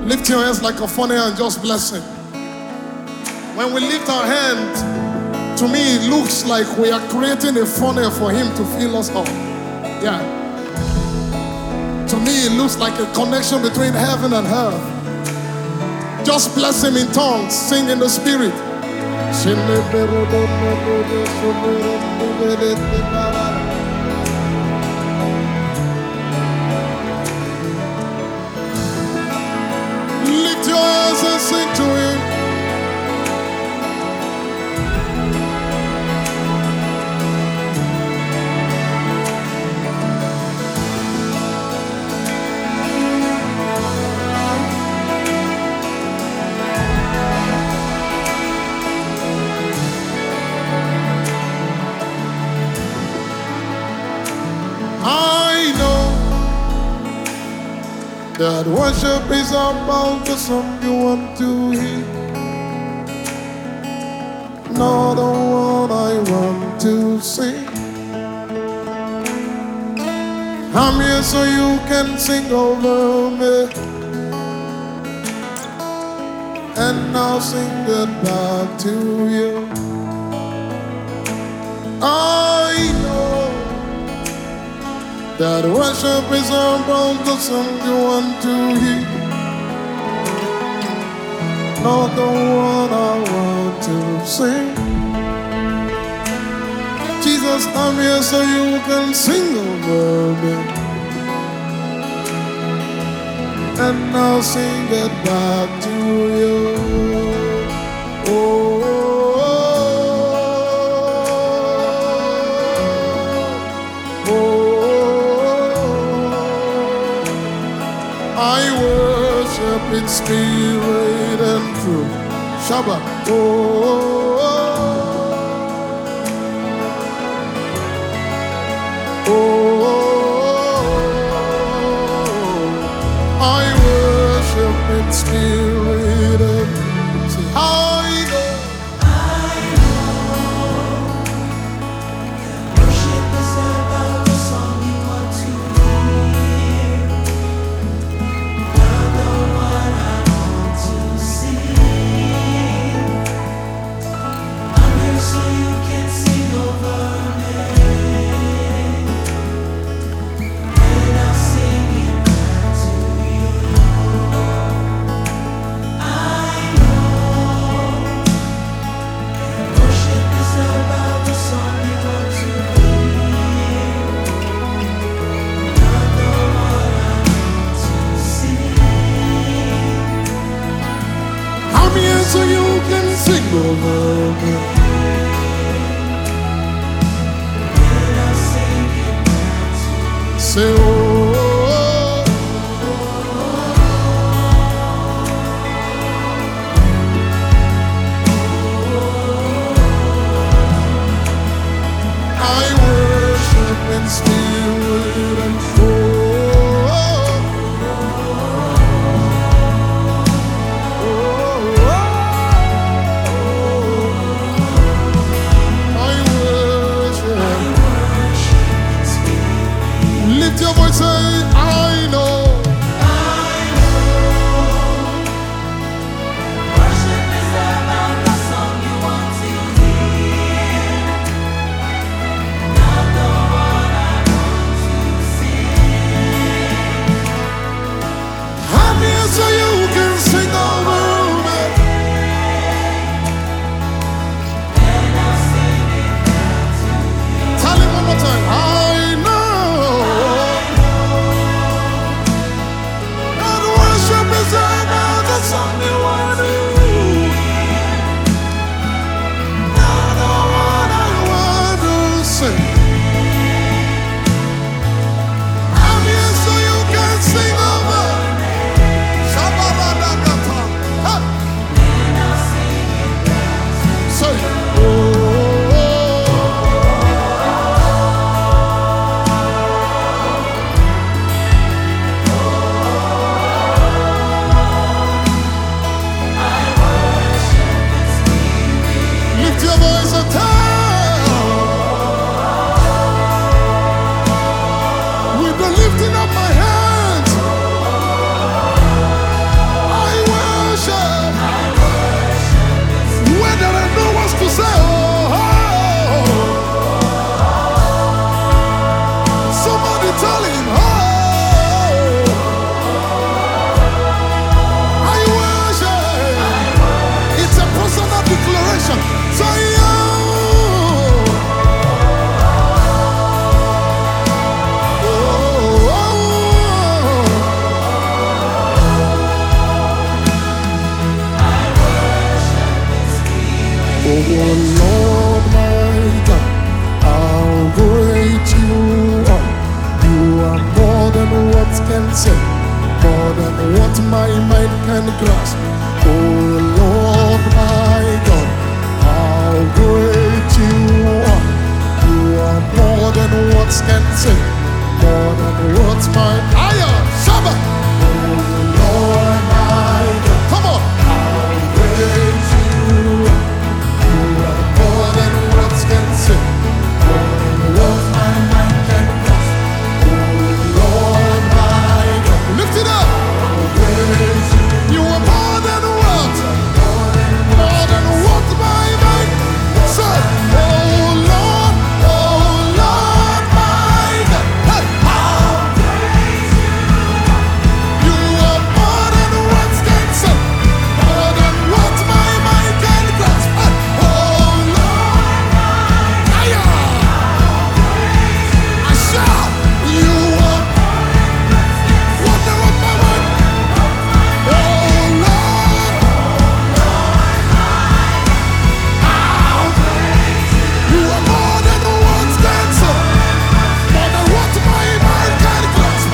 Lift your hands like a funnel and just bless him. When we lift our hands, to me it looks like we are creating a funnel for him to fill us up. Yeah. To me it looks like a connection between heaven and earth. Just bless him in tongues, sing in the spirit. Lift your hands and sing to him. I know that worship is about the song you want to hear, not the one I want to sing. I'm here so you can sing over me, and I'll sing it back to you. I know that worship is about the song you want to hear, not the one I want to sing. Jesus, I'm here so you can sing over me, and I'll sing it back to you. Oh. I worship in spirit and truth. Shabbat. Oh, oh, oh, I worship in spirit and truth. See, I know. Worship is about the song you want to hear, not the one I want to sing. I'm here so you can sing over me, and I'll sing it back to you. I know worship is about the song you want to hear, not the one I want to sing. I'm here so you can sing over me. And I'll sing it back to you. Say, oh, I worship in spirit and truth. I worship. Worship in spirit. Lift your voice what my mind can grasp. Oh Lord my God, how great you are. You are more than words can say, more than words my Aya Shabba. Oh Lord my God, come on, how great you are. You are more than words can say, more than words my mind can grasp. Oh Lord my God, lift it up. How great you are, more than words, more than what my mind said. Oh Lord my God. Hey, how you are more than words can say, more than what my mind can grasp. Hey, oh Lord, I shout, you are wonder of my mind. Oh Lord, you are more than words can say, more than what my mind can grasp.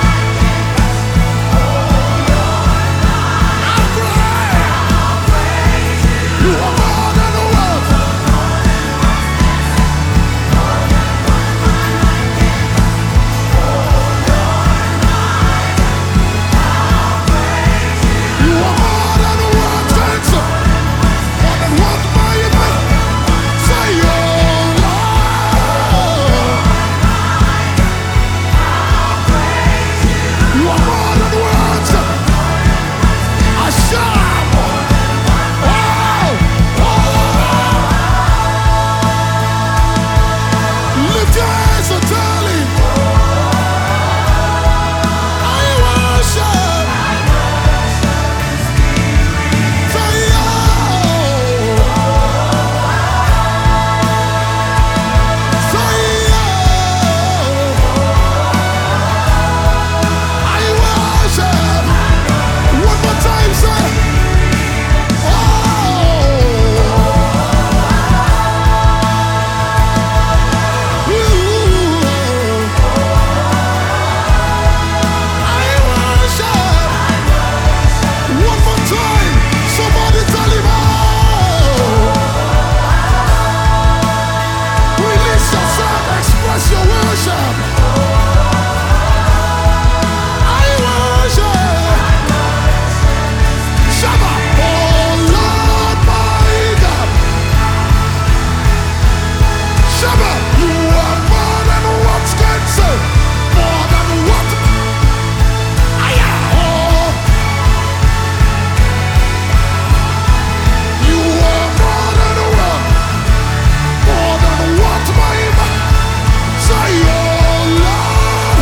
How great you are, more than words. You are more than words can say, more than what my mind say. Oh Lord, you are more than words. I shout, oh, lift your hands and tell him, I worship. Say, oh, say, oh, I worship. One more time, say, oh, you, I worship. One more time, somebody tell him, oh, release yourself, express your worship. I worship. Shabba, oh Lord my God. Shabba, you are more than words can say, more than what I am. Oh, you are more than words, more than what my mind say. Oh Lord,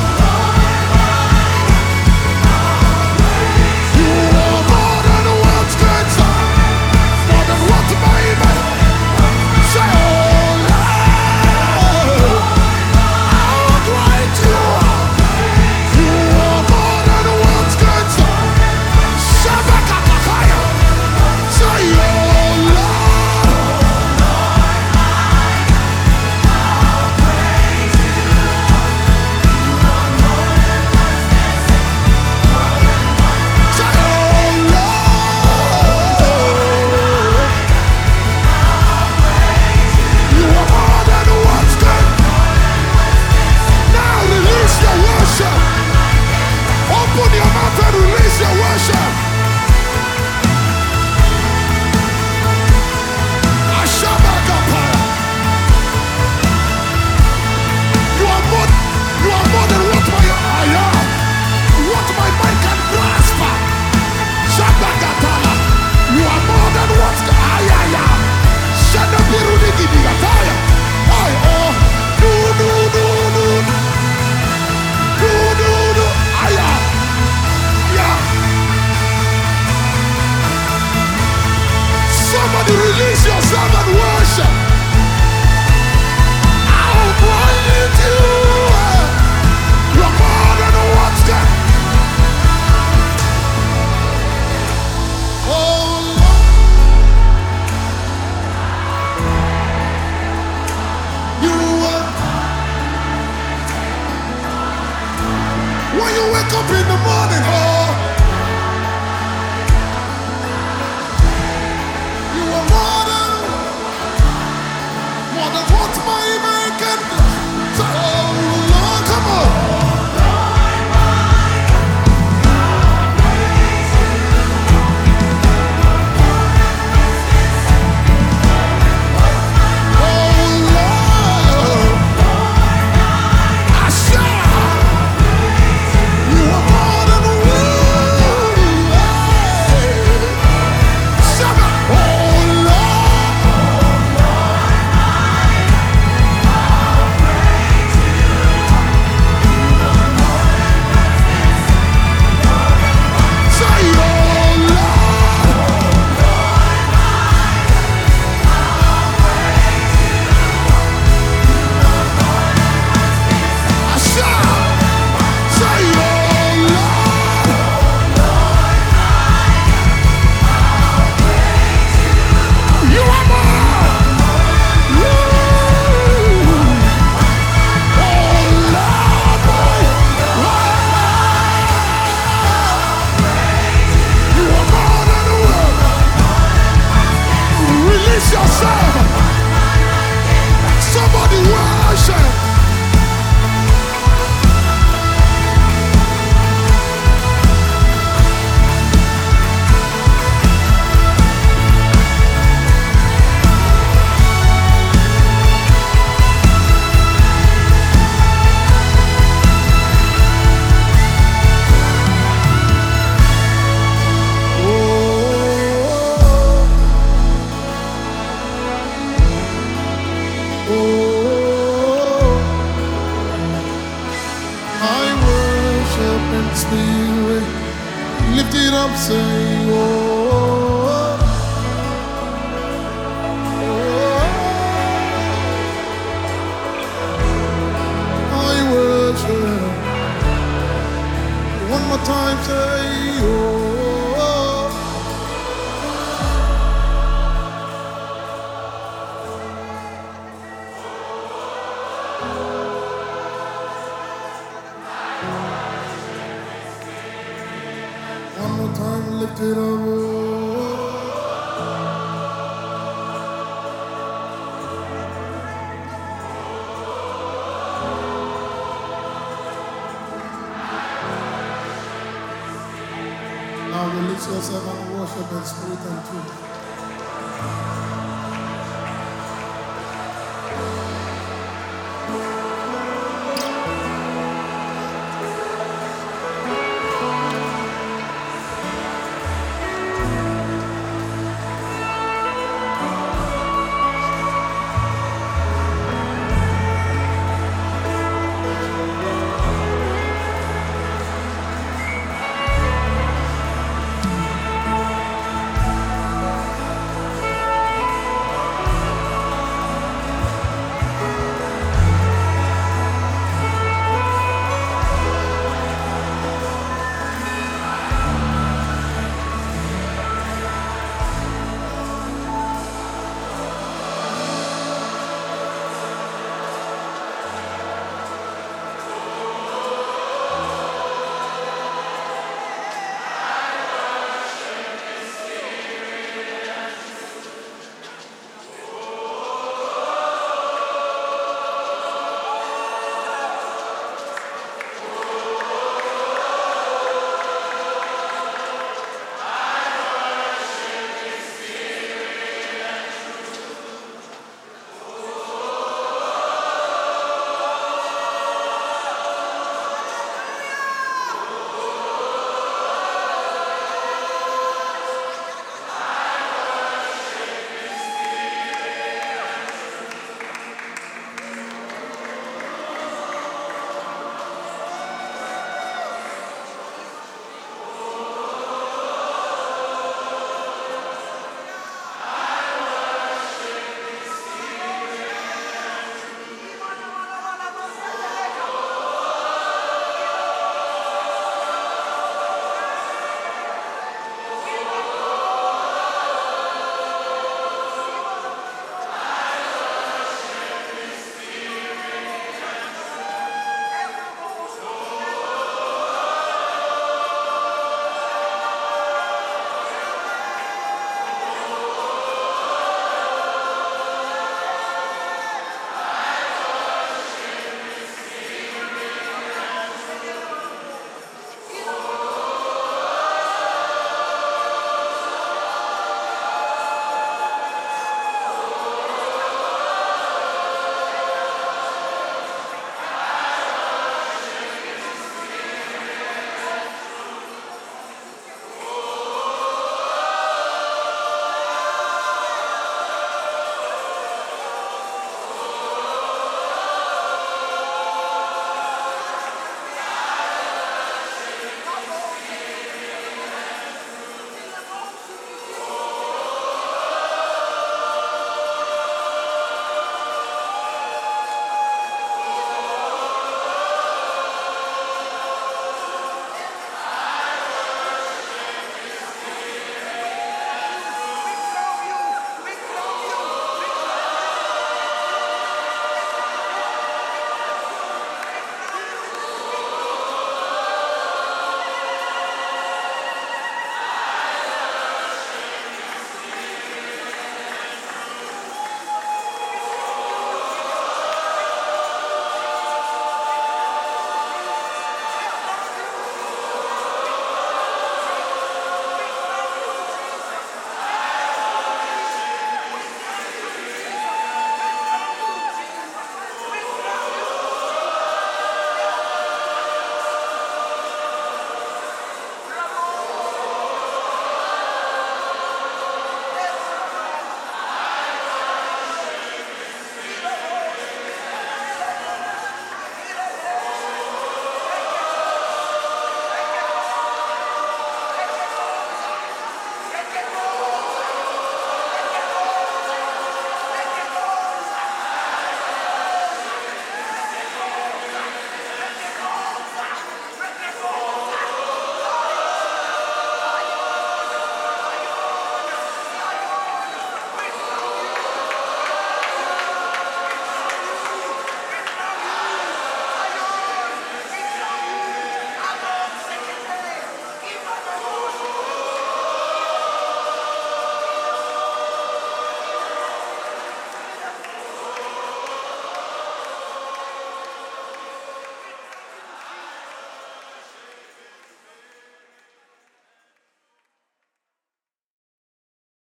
you are more than words can say, more than what my mind say. Oh Lord, how great you are. You are more than words can say. Shabba kakakaya. Say, oh Lord, say, oh Lord, you are more than words can. Now release your worship. Open your mouth and release your worship. Ashabakapaya. You are more than what my what my mind can grasp. Shabakatala. You are more than what ayaya. Shadabirudigidigataya. Ay, oh, do. Aya. Yeah. Somebody release yourself and worship. How great you are. You are more than words can. Oh Lord, you are. When you wake up in the morning, oh, Lift it up, say, oh, I worship. One more time, say, oh. One more time, lift it up. Oh. Now release yourself and worship in spirit and truth.